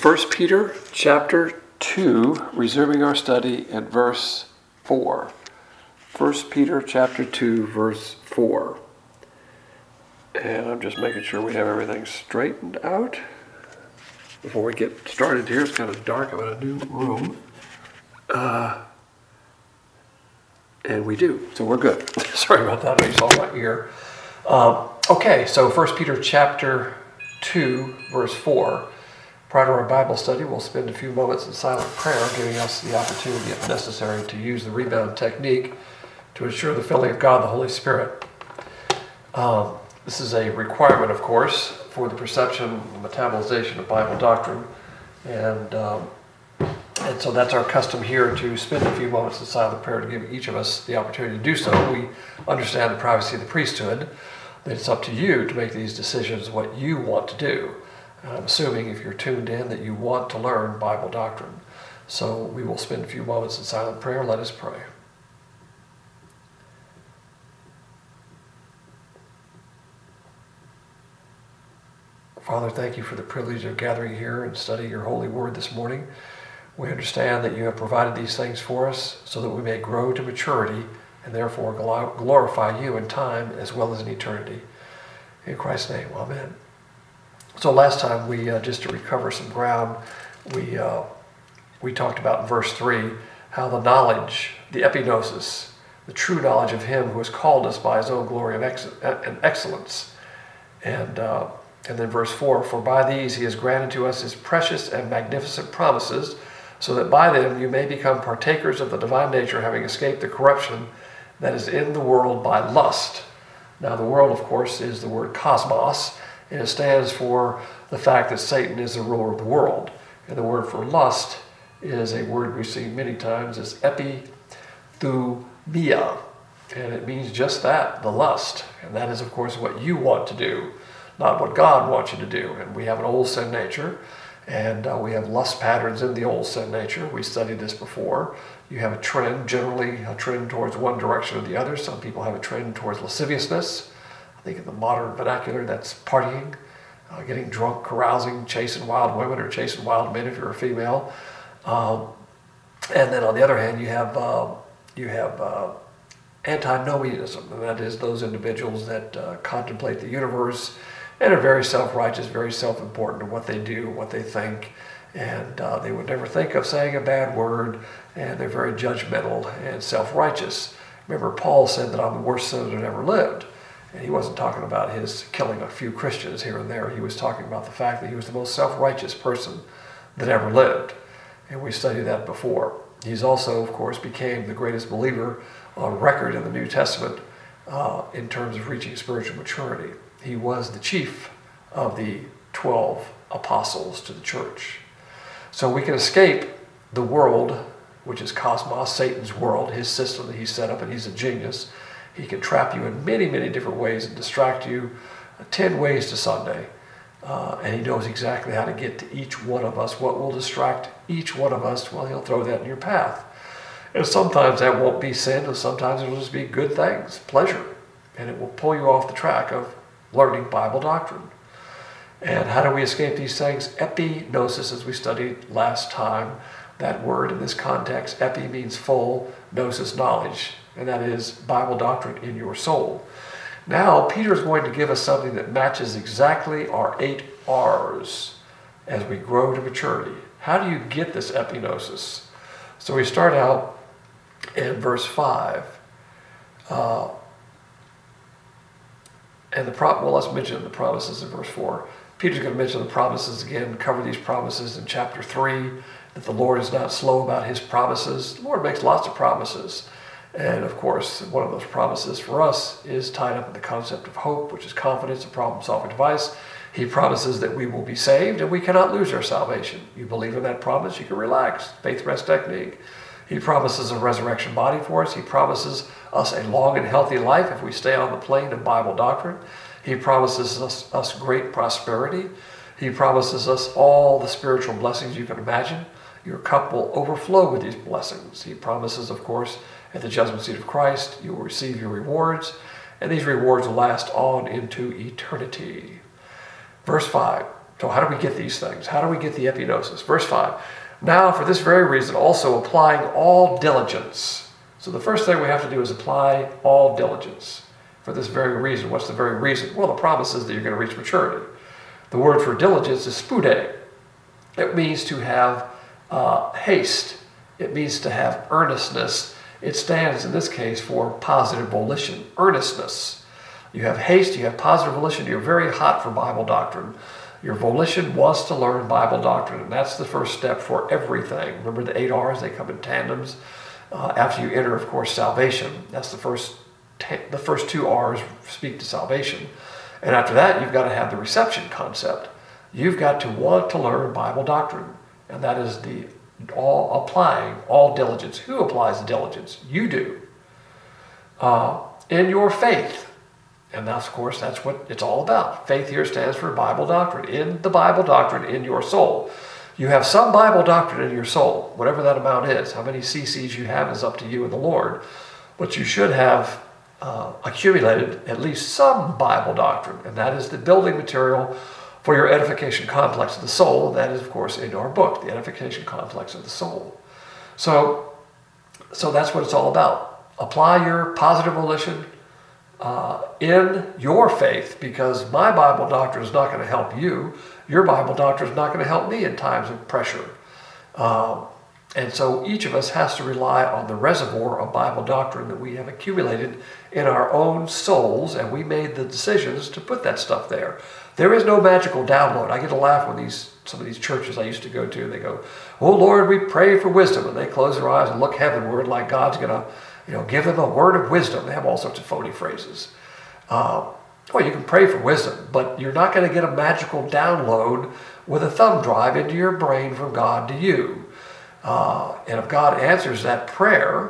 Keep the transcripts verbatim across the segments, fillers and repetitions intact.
First Peter chapter two, resuming our study at verse four. First Peter chapter two, verse four. And I'm just making sure we have everything straightened out. Before we get started here, it's kind of dark. I'm in a new room. Uh, and we do, so we're good. Sorry about that, I saw my ear. Um, okay, so First Peter chapter two, verse four. Prior to our Bible study, we'll spend a few moments in silent prayer, giving us the opportunity, if necessary, to use the rebound technique to ensure the filling of God, the Holy Spirit. Um, this is a requirement, of course, for the perception and metabolization of Bible doctrine. And, um, and so that's our custom here, to spend a few moments in silent prayer to give each of us the opportunity to do so. We understand the privacy of the priesthood, that it's up to you to make these decisions what you want to do. I'm assuming if you're tuned in that you want to learn Bible doctrine. So we will spend a few moments in silent prayer. Let us pray. Father, thank you for the privilege of gathering here and studying your holy word this morning. We understand that you have provided these things for us so that we may grow to maturity and therefore glorify you in time as well as in eternity. In Christ's name, amen. So last time, we uh, just to recover some ground, we uh, we talked about in verse three how the knowledge, the epignosis, the true knowledge of him who has called us by his own glory and, ex- and excellence. And, uh, and then verse four, for by these he has granted to us his precious and magnificent promises, so that by them you may become partakers of the divine nature, having escaped the corruption that is in the world by lust. Now the world, of course, is the word cosmos, and it stands for the fact that Satan is the ruler of the world. And the word for lust is a word we see many times as epithumia. And it means just that, the lust. And that is, of course, what you want to do, not what God wants you to do. And we have an old sin nature, and uh, we have lust patterns in the old sin nature. We studied this before. You have a trend, generally a trend towards one direction or the other. Some people have a trend towards lasciviousness. I think in the modern vernacular, that's partying, uh, getting drunk, carousing, chasing wild women or chasing wild men if you're a female. Um, and then on the other hand, you have uh, you have uh, antinomianism, and that is those individuals that uh, contemplate the universe and are very self-righteous, very self-important in what they do, what they think, and uh, they would never think of saying a bad word, and they're very judgmental and self-righteous. Remember, Paul said that I'm the worst sinner that ever lived. And he wasn't talking about his killing a few Christians here and there. He was talking about the fact that he was the most self-righteous person that ever lived. And we studied that before. He's also, of course, became the greatest believer on record in the New Testament uh, in terms of reaching spiritual maturity. He was the chief of the twelve apostles to the church. So we can escape the world, which is cosmos, Satan's world, his system that he set up, and he's a genius. He can trap you in many, many different ways and distract you uh, ten ways to Sunday. Uh, and he knows exactly how to get to each one of us, what will distract each one of us. Well, he'll throw that in your path. And sometimes that won't be sin, and sometimes it'll just be good things, pleasure. And it will pull you off the track of learning Bible doctrine. And how do we escape these things? Epignosis, as we studied last time. That word in this context, epi means full, gnosis, knowledge. And that is Bible doctrine in your soul. Now, Peter is going to give us something that matches exactly our eight R's as we grow to maturity. How do you get this epignosis? So we start out in verse five. Uh, and the pro- well, let's mention the promises in verse four. Peter's going to mention the promises again, cover these promises in chapter three, that the Lord is not slow about his promises. The Lord makes lots of promises. And of course, one of those promises for us is tied up in the concept of hope, which is confidence, a problem-solving device. He promises that we will be saved and we cannot lose our salvation. You believe in that promise, you can relax. Faith rest technique. He promises a resurrection body for us. He promises us a long and healthy life if we stay on the plane of Bible doctrine. He promises us, us great prosperity. He promises us all the spiritual blessings you can imagine. Your cup will overflow with these blessings. He promises, of course, at the judgment seat of Christ, you will receive your rewards, and these rewards will last on into eternity. Verse five, So how do we get these things? How do we get the epignosis? Verse five. Now, for this very reason, also applying all diligence. So the first thing we have to do is apply all diligence. For this very reason. What's the very reason? Well, the promise is that you're going to reach maturity. The word for diligence is spude. It means to have uh, haste. It means to have earnestness. It stands, in this case, for positive volition, earnestness. You have haste, you have positive volition, you're very hot for Bible doctrine. Your volition wants to learn Bible doctrine, and that's the first step for everything. Remember the eight R's, they come in tandems. Uh, after you enter, of course, salvation. That's the first, ta- the first two R's speak to salvation. And after that, you've got to have the reception concept. You've got to want to learn Bible doctrine, and that is the all applying all diligence. Who applies diligence? You do. Uh, in your faith. And that's, of course, that's what it's all about. Faith here stands for Bible doctrine. In the Bible doctrine in your soul. You have some Bible doctrine in your soul, whatever that amount is. How many C Cs you have is up to you and the Lord. But you should have uh, accumulated at least some Bible doctrine. And that is the building material for your edification complex of the soul. That is, of course, in our book, the edification complex of the soul. So, so that's what it's all about. Apply your positive volition uh, in your faith, because my Bible doctrine is not going to help you. Your Bible doctrine is not going to help me in times of pressure. Um, and so each of us has to rely on the reservoir of Bible doctrine that we have accumulated in our own souls, and we made the decisions to put that stuff there. There is no magical download. I get a laugh when these some of these churches I used to go to, they go, "Oh Lord, we pray for wisdom," and they close their eyes and look heavenward like God's going to, you know, give them a word of wisdom. They have all sorts of phony phrases. Um, well, you can pray for wisdom, but you're not going to get a magical download with a thumb drive into your brain from God to you. Uh, and if God answers that prayer,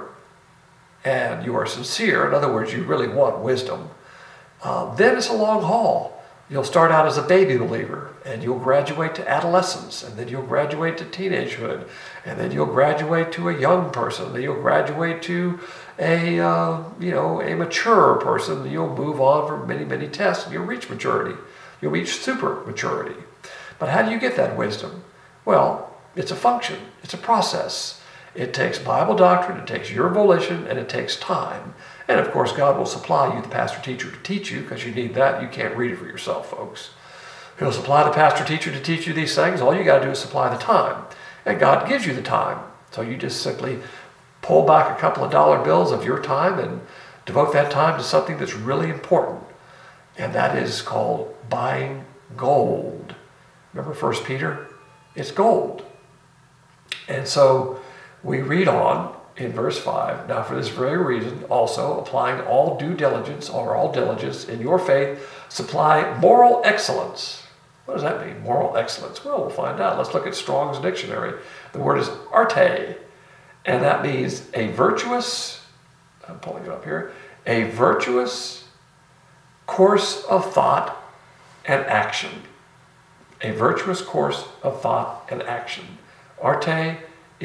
and you are sincere, in other words, you really want wisdom, uh, then it's a long haul. You'll start out as a baby believer, and you'll graduate to adolescence, and then you'll graduate to teenagehood, and then you'll graduate to a young person, then you'll graduate to a uh, you know a mature person, and you'll move on for many, many tests, and you'll reach maturity. You'll reach super maturity. But how do you get that wisdom? Well, it's a function. It's a process. It takes Bible doctrine, it takes your volition, and it takes time. And of course, God will supply you the pastor teacher to teach you, because you need that. You can't read it for yourself, folks. He'll supply the pastor teacher to teach you these things. All you got to do is supply the time. And God gives you the time. So you just simply pull back a couple of dollar bills of your time and devote that time to something that's really important. And that is called buying gold. Remember First Peter? It's gold. And so we read on in verse five, now for this very reason, also applying all due diligence, or all diligence in your faith, supply moral excellence. What does that mean, moral excellence? Well, we'll find out. Let's look at Strong's dictionary. The word is arte, and that means a virtuous, I'm pulling it up here, a virtuous course of thought and action. A virtuous course of thought and action. Arte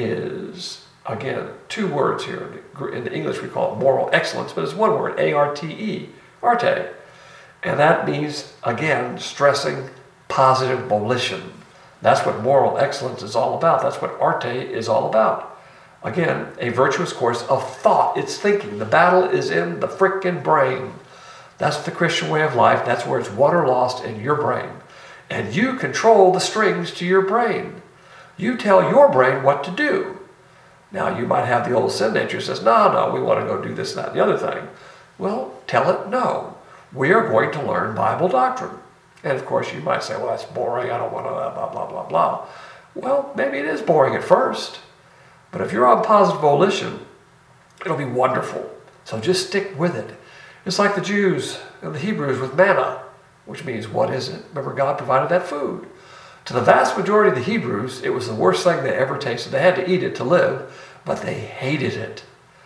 is, again, two words here. In the English we call it moral excellence, but it's one word, A R T E, arte. And that means, again, stressing positive volition. That's what moral excellence is all about. That's what arte is all about. Again, a virtuous course of thought. It's thinking. The battle is in the frickin' brain. That's the Christian way of life. That's where it's won or lost, in your brain. And you control the strings to your brain. You tell your brain what to do. Now, you might have the old sin nature that says, no, no, we want to go do this, that, and the other thing. Well, tell it no. We are going to learn Bible doctrine. And of course, you might say, well, that's boring. I don't want to, blah, blah, blah, blah. Well, maybe it is boring at first. But if you're on positive volition, it'll be wonderful. So just stick with it. It's like the Jews and the Hebrews with manna, which means, what is it? Remember, God provided that food. To the vast majority of the Hebrews, it was the worst thing they ever tasted. They had to eat it to live, but they hated it.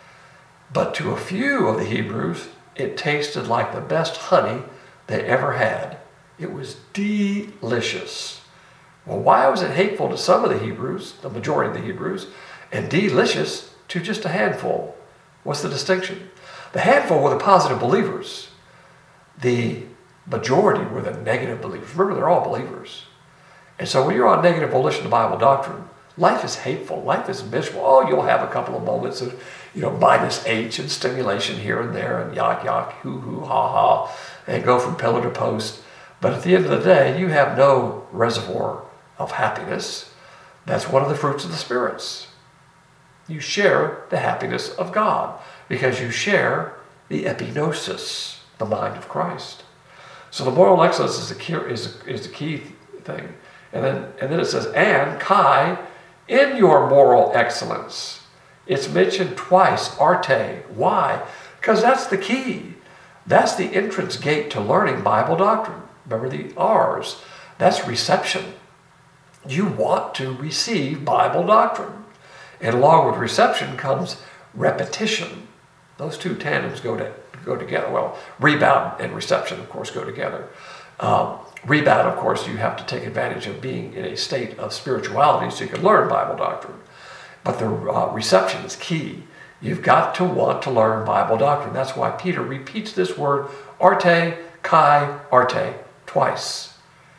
But to a few of the Hebrews, it tasted like the best honey they ever had. It was delicious. Well, why was it hateful to some of the Hebrews, the majority of the Hebrews, and delicious to just a handful? What's the distinction? The handful were the positive believers. The majority were the negative believers. Remember, they're all believers. And so when you're on negative volition to Bible doctrine, life is hateful. Life is miserable. Oh, you'll have a couple of moments of, you know, minus H and stimulation here and there and yak, yak, hoo, hoo, ha, ha, and go from pillar to post. But at the end of the day, you have no reservoir of happiness. That's one of the fruits of the spirits. You share the happiness of God because you share the epignosis, the mind of Christ. So the moral excellence is the key, is, is the key thing. And then, and then it says, and Kai, in your moral excellence. It's mentioned twice, arte. Why? Because that's the key. That's the entrance gate to learning Bible doctrine. Remember the R's. That's reception. You want to receive Bible doctrine. And along with reception comes repetition. Those two tandems go to go together. Well, rebound and reception, of course, go together. Um, rebound, of course, you have to take advantage of being in a state of spirituality so you can learn Bible doctrine. But the uh, reception is key. You've got to want to learn Bible doctrine. That's why Peter repeats this word, arte, kai, arte, twice.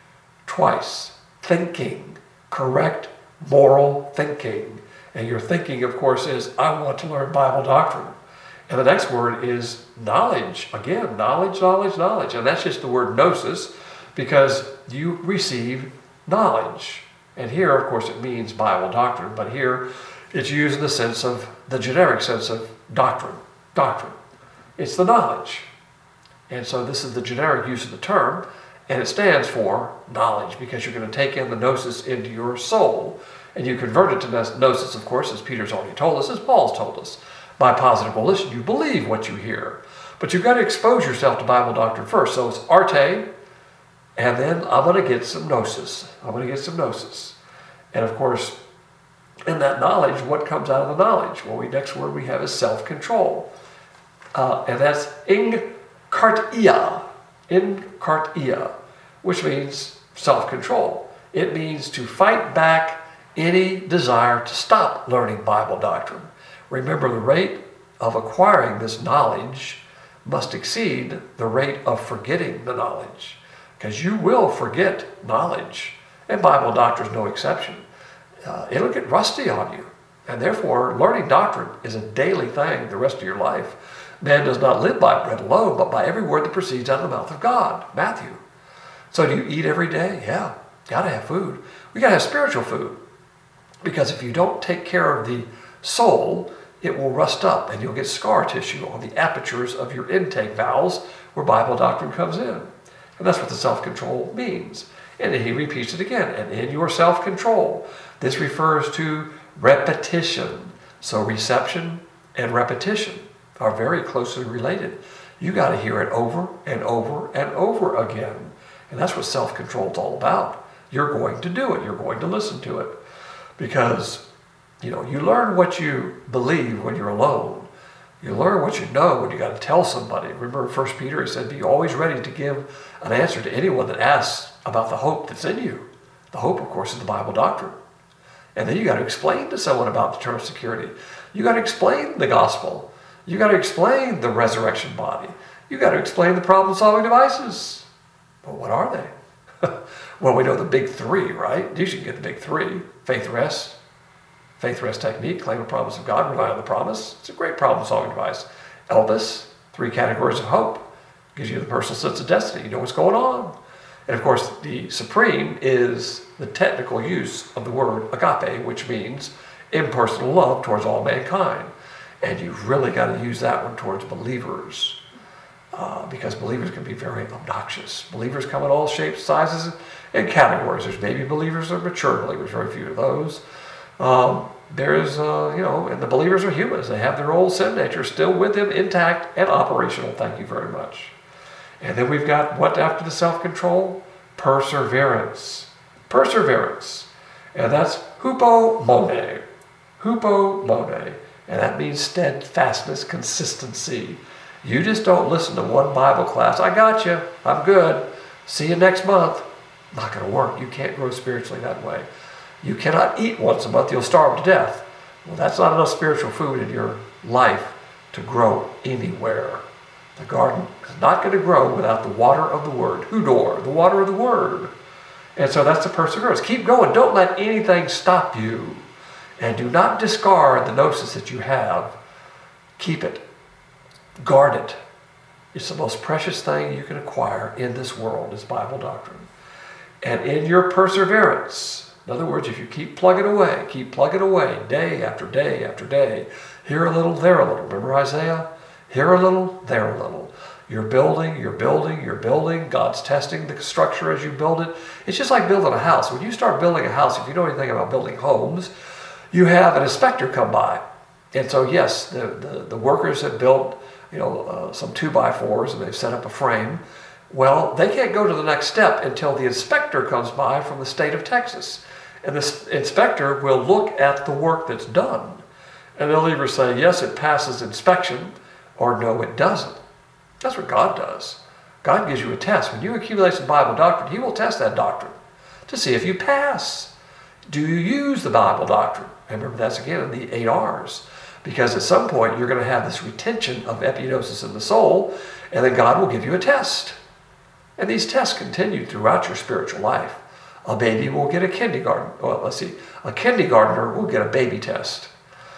Twice. Thinking. Correct moral thinking. And your thinking, of course, is, I want to learn Bible doctrine. And the next word is knowledge. Again, knowledge, knowledge, knowledge. And that's just the word gnosis, because you receive knowledge. And here, of course, it means Bible doctrine, but here it's used in the sense of, the generic sense of doctrine. Doctrine. It's the knowledge. And so this is the generic use of the term, and it stands for knowledge, because you're going to take in the gnosis into your soul, and you convert it to gnosis, of course, as Peter's already told us, as Paul's told us. By positive volition, you believe what you hear. But you've got to expose yourself to Bible doctrine first. So it's arte, and then I'm going to get some gnosis. I'm going to get some gnosis. And of course, in that knowledge, what comes out of the knowledge? Well, the next word we have is self-control. Uh, and that's enkartia. Enkartia, which means self-control. It means to fight back any desire to stop learning Bible doctrine. Remember, the rate of acquiring this knowledge must exceed the rate of forgetting the knowledge, because you will forget knowledge, and Bible doctrine is no exception. Uh, it'll get rusty on you, and therefore learning doctrine is a daily thing the rest of your life. Man does not live by bread alone, but by every word that proceeds out of the mouth of God. Matthew. So do you eat every day? Yeah, got to have food. We got to have spiritual food, because if you don't take care of the soul, it will rust up and you'll get scar tissue on the apertures of your intake valves where Bible doctrine comes in. And that's what the self-control means. And then he repeats it again. And in your self-control, this refers to repetition. So reception and repetition are very closely related. You got to hear it over and over and over again. And that's what self-control is all about. You're going to do it. You're going to listen to it. Because You know, you learn what you believe when you're alone. You learn what you know when you got to tell somebody. Remember First Peter, he said, be always ready to give an answer to anyone that asks about the hope that's in you. The hope, of course, is the Bible doctrine. And then you got to explain to someone about the eternal security. You got to explain the gospel. You got to explain the resurrection body. You got to explain the problem-solving devices. But what are they? Well, we know the big three, right? You should get the big three. Faith, rest. Faith, rest technique, claim a promise of God, rely on the promise. It's a great problem-solving device. Elpis, three categories of hope. Gives you the personal sense of destiny. You know what's going on. And of course, the supreme is the technical use of the word agape, which means impersonal love towards all mankind. And you've really got to use that one towards believers. Uh, because believers can be very obnoxious. Believers come in all shapes, sizes, and categories. There's baby believers or mature believers, very few of those. Um, there's, uh, you know, and the believers are humans. They have their old sin nature still with them, intact and operational. Thank you very much. And then we've got what after the self-control? Perseverance. Perseverance. And that's hupomone. Hupomone. And that means steadfastness, consistency. You just don't listen to one Bible class. I got you. I'm good. See you next month. Not going to work. You can't grow spiritually that way. You cannot eat once a month, you'll starve to death. Well, that's not enough spiritual food in your life to grow anywhere. The garden is not going to grow without the water of the Word. Hudor, the water of the Word. And so that's the perseverance. Keep going. Don't let anything stop you. And do not discard the gnosis that you have. Keep it. Guard it. It's the most precious thing you can acquire in this world is Bible doctrine. And in your perseverance, in other words, if you keep plugging away, keep plugging away day after day after day, here a little, there a little. Remember Isaiah? Here a little, there a little. You're building, you're building, you're building. God's testing the structure as you build it. It's just like building a house. When you start building a house, if you know anything about building homes, you have an inspector come by. And so, yes, the, the, the workers have built, you know, uh, some two by fours and they've set up a frame. Well, they can't go to the next step until the inspector comes by from the state of Texas. And this inspector will look at the work that's done. And they'll either say, yes, it passes inspection, or no, it doesn't. That's what God does. God gives you a test. When you accumulate some Bible doctrine, He will test that doctrine to see if you pass. Do you use the Bible doctrine? And remember, that's again the eight R's. Because at some point, you're going to have this retention of epignosis in the soul, and then God will give you a test. And these tests continue throughout your spiritual life. A baby will get a kindergarten. Well, let's see. A kindergartner will get a baby test.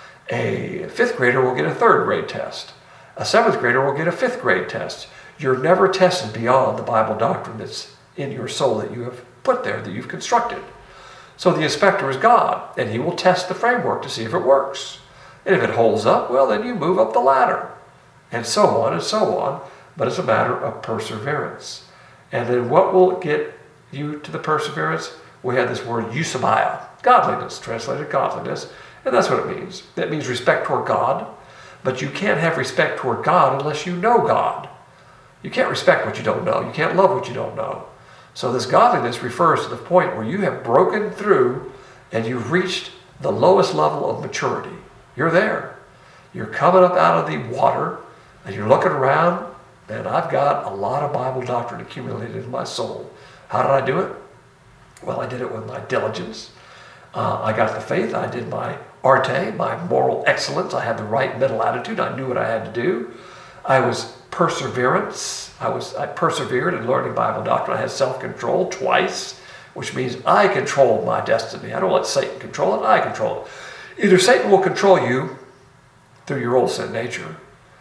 A fifth grader will get a third grade test. A seventh grader will get a fifth grade test. You're never tested beyond the Bible doctrine that's in your soul that you have put there, that you've constructed. So the inspector is God, and He will test the framework to see if it works. And if it holds up, well, then you move up the ladder. And so on and so on. But it's a matter of perseverance. And then what will get you to the perseverance? We have this word eusebia, godliness, translated godliness. And that's what it means. That means respect toward God. But you can't have respect toward God unless you know God. You can't respect what you don't know. You can't love what you don't know. So this godliness refers to the point where you have broken through and you've reached the lowest level of maturity. You're there. You're coming up out of the water and you're looking around, and I've got a lot of Bible doctrine accumulated in my soul. How did I do it? Well, I did it with my diligence. Uh, I got the faith. I did my arte, my moral excellence. I had the right mental attitude. I knew what I had to do. I was perseverance. I was I persevered in learning Bible doctrine. I had self-control twice, which means I control my destiny. I don't let Satan control it. I control it. Either Satan will control you through your old sin nature,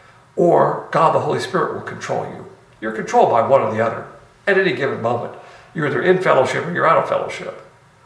or God the Holy Spirit will control you. You're controlled by one or the other at any given moment. You're either in fellowship or you're out of fellowship.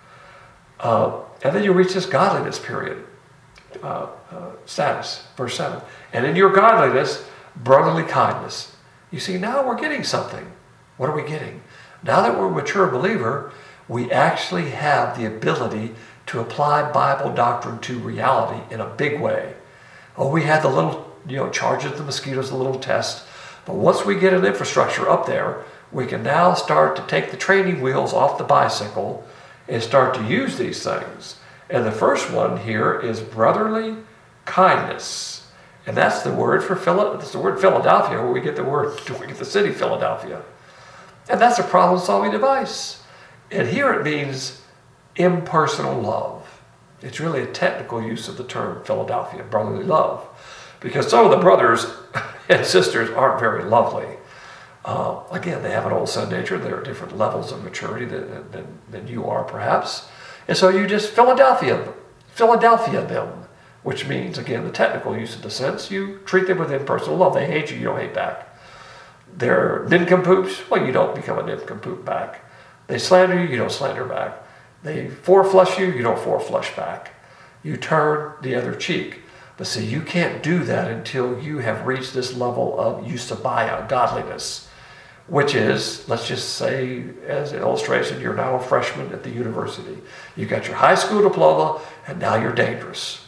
Uh, and then you reach this godliness period, uh, uh, status, verse seven. And in your godliness, brotherly kindness. You see, now we're getting something. What are we getting? Now that we're a mature believer, we actually have the ability to apply Bible doctrine to reality in a big way. Oh, we had the little, you know, charges of the mosquitoes, the little test. But once we get an infrastructure up there, we can now start to take the training wheels off the bicycle and start to use these things. And the first one here is brotherly kindness. And that's the word for Phil- that's the word Philadelphia, where we get the word, we get the city Philadelphia. And that's a problem-solving device. And here it means impersonal love. It's really a technical use of the term Philadelphia, brotherly love. Because some of the brothers and sisters aren't very lovely. Uh, again, they have an old sin nature. There are different levels of maturity than, than, than you are, perhaps. And so you just Philadelphia, Philadelphia them, which means, again, the technical use of the sense, you treat them with impersonal love. They hate you, you don't hate back. They're nincompoops, well, you don't become a nincompoop back. They slander you, you don't slander back. They four-flush you, you don't four-flush back. You turn the other cheek. But see, you can't do that until you have reached this level of eusebia, godliness, which is, let's just say, as an illustration, you're now a freshman at the university. You got your high school diploma, and now you're dangerous.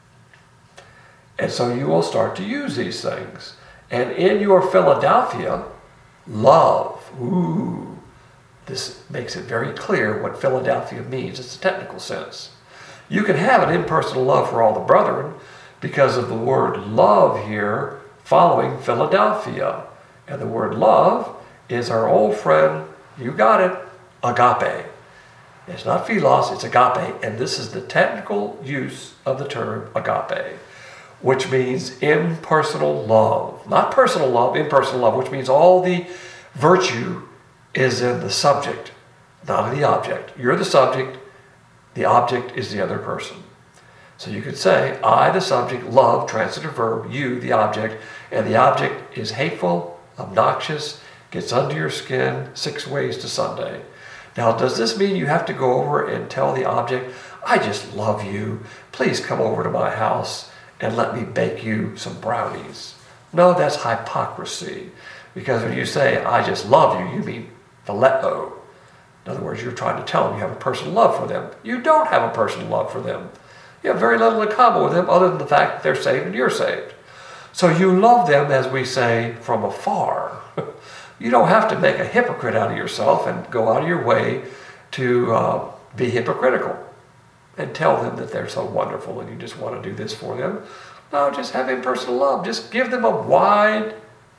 And so you will start to use these things. And in your Philadelphia, love, ooh, this makes it very clear what Philadelphia means. It's a technical sense. You can have an impersonal love for all the brethren because of the word love here following Philadelphia. And the word love is our old friend, you got it, agape. It's not philos, it's agape. And this is the technical use of the term agape, which means impersonal love. Not personal love, impersonal love, which means all the virtue is in the subject. not of the object. You're the subject. The object is the other person. So you could say, I, the subject, love, transitive verb, you, the object, and the object is hateful, obnoxious, gets under your skin, six ways to Sunday. Now, does this mean you have to go over and tell the object, I just love you. Please come over to my house and let me bake you some brownies? No, that's hypocrisy. Because when you say, I just love you, you mean phileo. In other words, you're trying to tell them you have a personal love for them. You don't have a personal love for them. You have very little in common with them other than the fact that they're saved and you're saved. So you love them, as we say, from afar. You don't have to make a hypocrite out of yourself and go out of your way to uh, be hypocritical and tell them that they're so wonderful and you just want to do this for them. No, just have impersonal love. Just give them a wide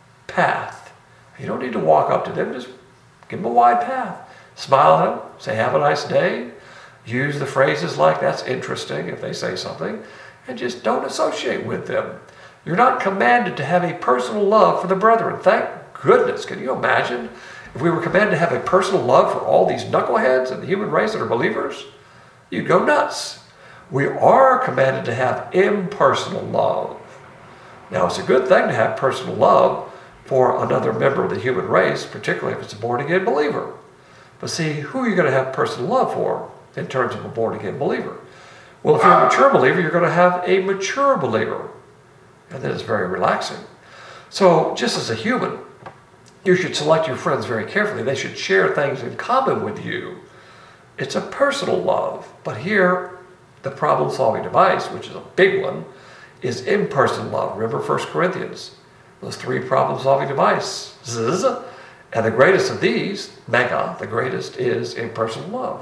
path. You don't need to walk up to them. Just give them a wide path. Smile at them. Say, have a nice day. Use the phrases like, that's interesting, if they say something. And just don't associate with them. You're not commanded to have a personal love for the brethren. Thank goodness. Can you imagine if we were commanded to have a personal love for all these knuckleheads in the human race that are believers? You'd go nuts. We are commanded to have impersonal love. Now, it's a good thing to have personal love for another member of the human race, particularly if it's a born-again believer. But see, who are you going to have personal love for in terms of a born-again believer? Well, if you're a mature believer, you're going to have a mature believer. And that is very relaxing. So, just as a human, you should select your friends very carefully. They should share things in common with you. It's a personal love. But here, the problem-solving device, which is a big one, is impersonal love. Remember First Corinthians, those three problem-solving devices. And the greatest of these, mega, the greatest, is impersonal love.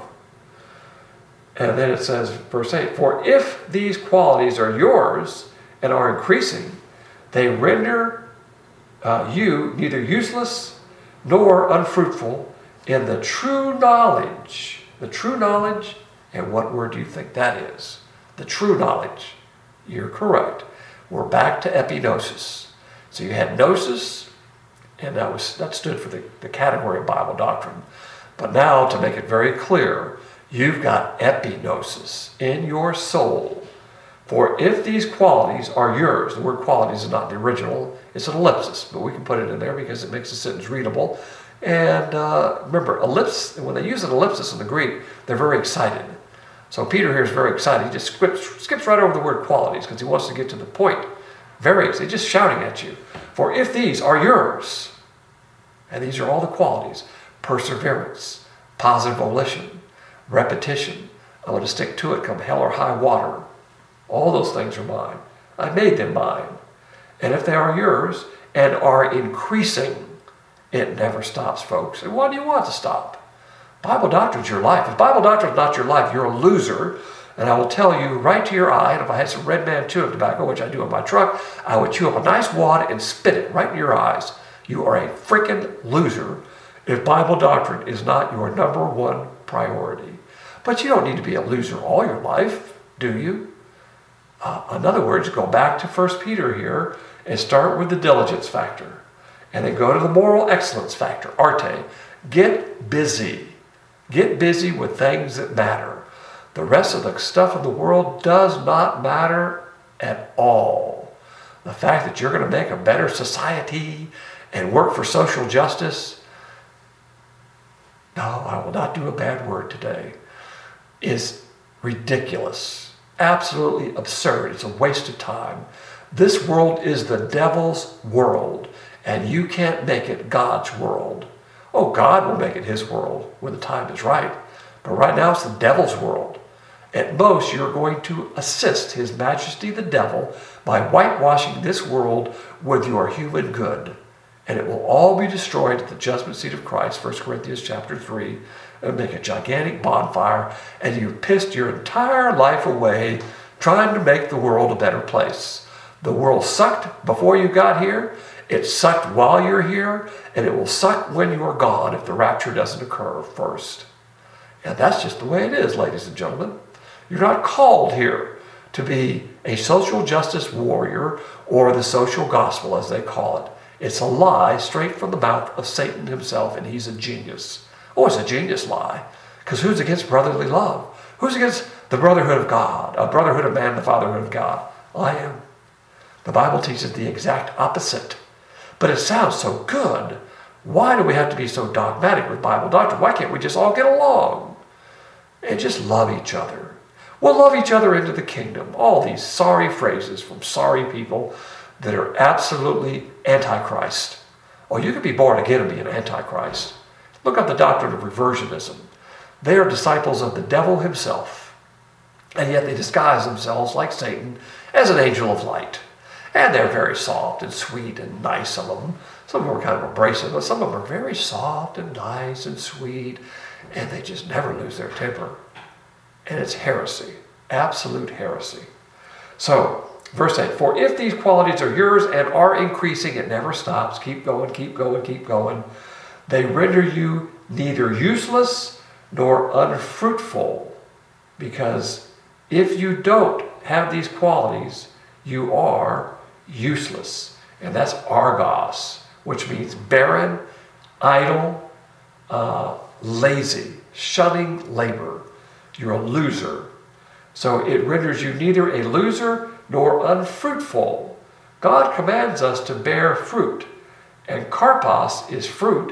And then it says, verse eight, for if these qualities are yours and are increasing, they render uh, you neither useless nor unfruitful in the true knowledge. The true knowledge, and what word do you think that is? The true knowledge. You're correct. We're back to epignosis. So you had gnosis, and that was that stood for the, the category of Bible doctrine. But now, to make it very clear, you've got epignosis in your soul. For if these qualities are yours, the word qualities is not the original, it's an ellipsis, but we can put it in there because it makes the sentence readable. And uh, remember, ellipsis, when they use an ellipsis in the Greek, they're very excited. So Peter here is very excited. He just skips, skips right over the word qualities because he wants to get to the point. Very excited, just shouting at you. For if these are yours, and these are all the qualities, perseverance, positive volition, repetition, I'm going to stick to it come hell or high water. All those things are mine. I made them mine. And if they are yours and are increasing, it never stops, folks. And why do you want to stop? Bible doctrine's your life. If Bible doctrine's not your life, you're a loser. And I will tell you right to your eye, and if I had some Red Man chewing tobacco, which I do in my truck, I would chew up a nice wad and spit it right in your eyes. You are a freaking loser if Bible doctrine is not your number one priority. But you don't need to be a loser all your life, do you? Uh, in other words, go back to First Peter here and start with the diligence factor. And then go to the moral excellence factor, arte. Get busy. Get busy with things that matter. The rest of the stuff in the world does not matter at all. The fact that you're going to make a better society and work for social justice, no, I will not do a bad word today, is ridiculous. Absolutely absurd. It's a waste of time. This world is the devil's world, and you can't make it God's world. Oh, God will make it his world when the time is right. But right now it's the devil's world. At most, you're going to assist His Majesty the devil by whitewashing this world with your human good. And it will all be destroyed at the judgment seat of Christ, First Corinthians chapter three, and make a gigantic bonfire, and you've pissed your entire life away trying to make the world a better place. The world sucked before you got here, it sucked while you're here, and it will suck when you're gone if the rapture doesn't occur first. And that's just the way it is, ladies and gentlemen. You're not called here to be a social justice warrior or the social gospel, as they call it. It's a lie straight from the mouth of Satan himself, and he's a genius. Oh, it's a genius lie. Because who's against brotherly love? Who's against the brotherhood of God, a brotherhood of man, the fatherhood of God? I am. The Bible teaches the exact opposite. But it sounds so good. Why do we have to be so dogmatic with Bible doctrine? Why can't we just all get along and just love each other? We'll love each other into the kingdom. All these sorry phrases from sorry people that are absolutely antichrist. Oh, you can be born again and be an antichrist. Look up the doctrine of reversionism. They are disciples of the devil himself. And yet they disguise themselves like Satan as an angel of light. And they're very soft and sweet and nice, some of them. Some of them are kind of abrasive, but some of them are very soft and nice and sweet. And they just never lose their temper. And it's heresy, absolute heresy. So, verse eight, for if these qualities are yours and are increasing, it never stops, keep going, keep going, keep going, they render you neither useless nor unfruitful. Because if you don't have these qualities, you are useless. And that's argos, which means barren, idle, uh, lazy, shunning labor. You're a loser. So it renders you neither a loser nor unfruitful. God commands us to bear fruit. And karpos is fruit.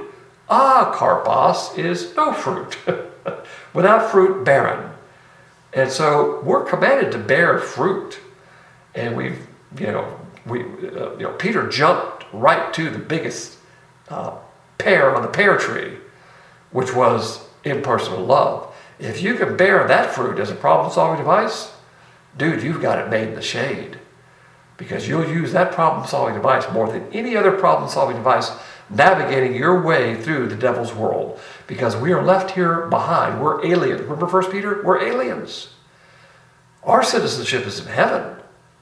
Akarpos is no fruit. Without fruit, barren. And so we're commanded to bear fruit. And we've, you know, we, uh, you know, Peter jumped right to the biggest uh, pear on the pear tree, which was impersonal love. If you can bear that fruit as a problem-solving device, dude, you've got it made in the shade. Because you'll use that problem-solving device more than any other problem-solving device navigating your way through the devil's world. Because we are left here behind. We're aliens. Remember First Peter? We're aliens. Our citizenship is in heaven.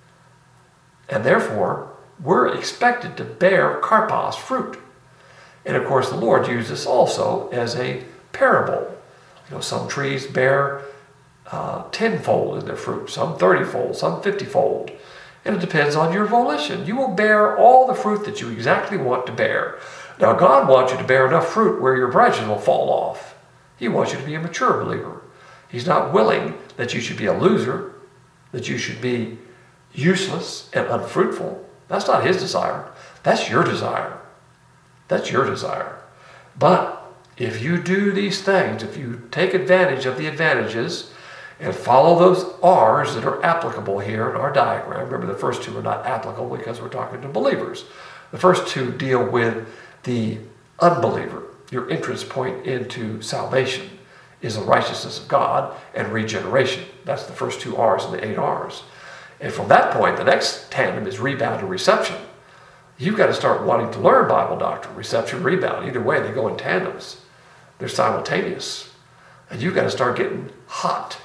And therefore, we're expected to bear karpos, fruit. And of course, the Lord used this also as a parable. You know, some trees bear uh, tenfold in their fruit, some thirtyfold, some fiftyfold. And it depends on your volition. You will bear all the fruit that you exactly want to bear. Now, God wants you to bear enough fruit where your branches will fall off. He wants you to be a mature believer. He's not willing that you should be a loser, that you should be useless and unfruitful. That's not his desire. That's your desire. That's your desire. But if you do these things, if you take advantage of the advantages and follow those R's that are applicable here in our diagram, remember the first two are not applicable because we're talking to believers. The first two deal with the unbeliever. Your entrance point into salvation is the righteousness of God and regeneration. That's the first two R's in the eight R's. And from that point, the next tandem is rebound and reception. You've got to start wanting to learn Bible doctrine, reception, rebound. Either way, they go in tandems. They're simultaneous. And you've got to start getting hot.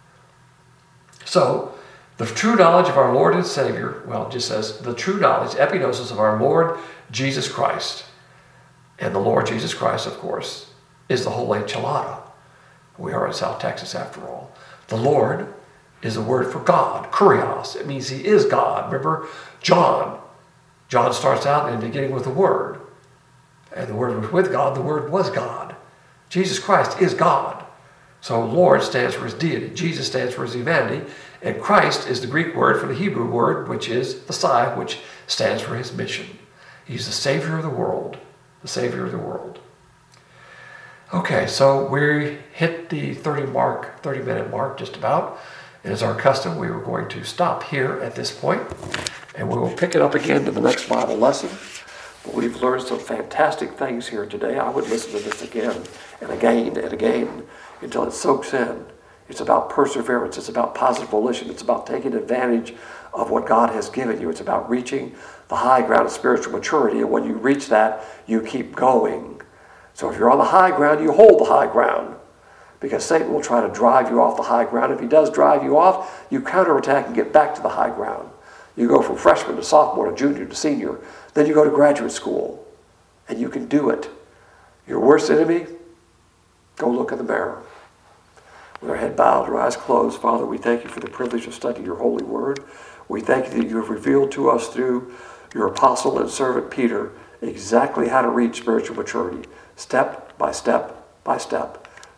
So, the true knowledge of our Lord and Savior, well, it just says the true knowledge, epignosis of our Lord Jesus Christ. And the Lord Jesus Christ, of course, is the whole enchilada. We are in South Texas after all. The Lord is a word for God, kurios. It means he is God. Remember, John. John starts out in the beginning with the Word. And the Word was with God. The Word was God. Jesus Christ is God. So Lord stands for his deity. Jesus stands for his humanity. And Christ is the Greek word for the Hebrew word, which is Messiah, which stands for his mission. He's the Savior of the world. The Savior of the world. Okay, so we hit the thirty mark, thirty minute mark just about. And as our custom, we were going to stop here at this point, and we will pick it up again to the next Bible lesson. But we've learned some fantastic things here today. I would listen to this again and again and again until it soaks in. It's about perseverance. It's about positive volition. It's about taking advantage of what God has given you. It's about reaching the high ground of spiritual maturity. And when you reach that, you keep going. So if you're on the high ground, you hold the high ground. Because Satan will try to drive you off the high ground. If he does drive you off, you counterattack and get back to the high ground. You go from freshman to sophomore to junior to senior. Then you go to graduate school. And you can do it. Your worst enemy? Go look in the mirror. With our head bowed, our eyes closed, Father, we thank you for the privilege of studying your holy word. We thank you that you have revealed to us through your apostle and servant Peter exactly how to reach spiritual maturity, step by step by step.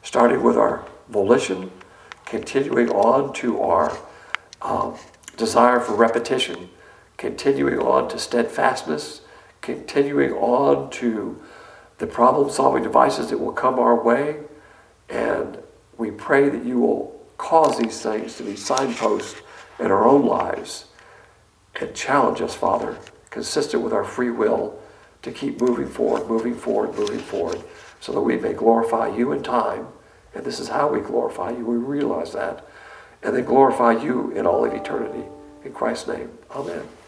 starting with our volition, continuing on to our um, desire for repetition, continuing on to steadfastness, continuing on to the problem-solving devices that will come our way. And we pray that you will cause these things to be signposts in our own lives and challenge us, Father, consistent with our free will, to keep moving forward, moving forward, moving forward, so that we may glorify you in time. And this is how we glorify you. We realize that. And then glorify you in all of eternity. In Christ's name, amen.